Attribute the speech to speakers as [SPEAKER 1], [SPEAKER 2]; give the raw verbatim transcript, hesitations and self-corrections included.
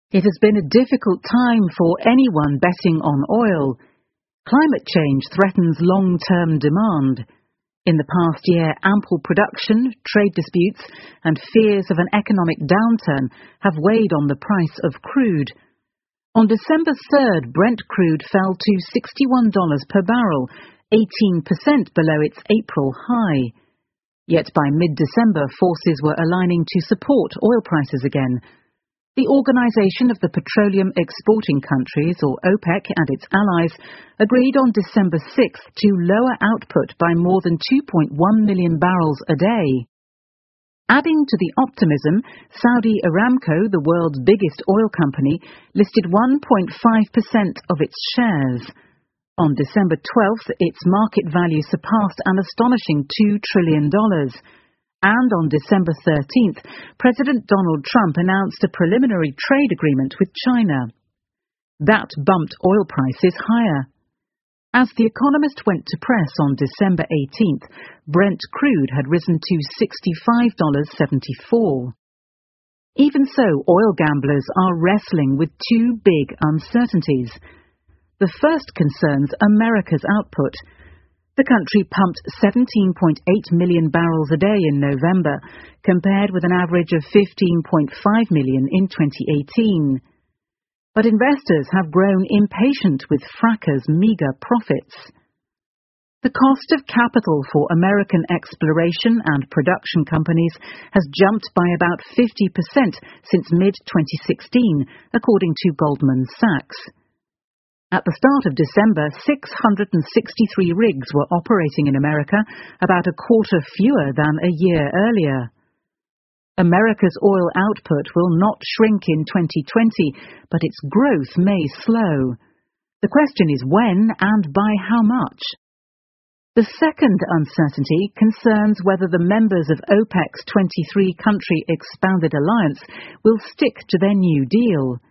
[SPEAKER 1] It has been a difficult time for anyone betting on oil. Climate change threatens long-term demand. In the past year, ample production, trade disputes, and fears of an economic downturn have weighed on the price of crude. On December third, Brent crude fell to sixty-one dollars per barrel, eighteen percent below its April high. Yet by mid-December, forces were aligning to support oil prices again. The Organization of the Petroleum Exporting Countries, or OPEC, and its allies agreed on December sixth to lower output by more than two point one million barrels a day. Adding to the optimism, Saudi Aramco, the world's biggest oil company, listed one point five percent of its shares. On December twelfth, its market value surpassed an astonishing two trillion dollars. And on December thirteenth, President Donald Trump announced a preliminary trade agreement with China. That bumped oil prices higher. As The Economist went to press on December eighteenth, Brent crude had risen to sixty-five dollars and seventy-four cents. Even so, oil gamblers are wrestling with two big uncertainties. The first concerns America's output. The country pumped seventeen point eight million barrels a day in November, compared with an average of fifteen point five million in twenty eighteen. But investors have grown impatient with Fracker's meager profits. The cost of capital for American exploration and production companies has jumped by about fifty percent since mid twenty sixteen, according to Goldman Sachs. At the start of December, six hundred sixty-three rigs were operating in America, about a quarter fewer than a year earlier. America's oil output will not shrink in twenty twenty, but its growth may slow. The question is when and by how much? The second uncertainty concerns whether the members of OPEC's twenty-three country expanded alliance will stick to their new deal.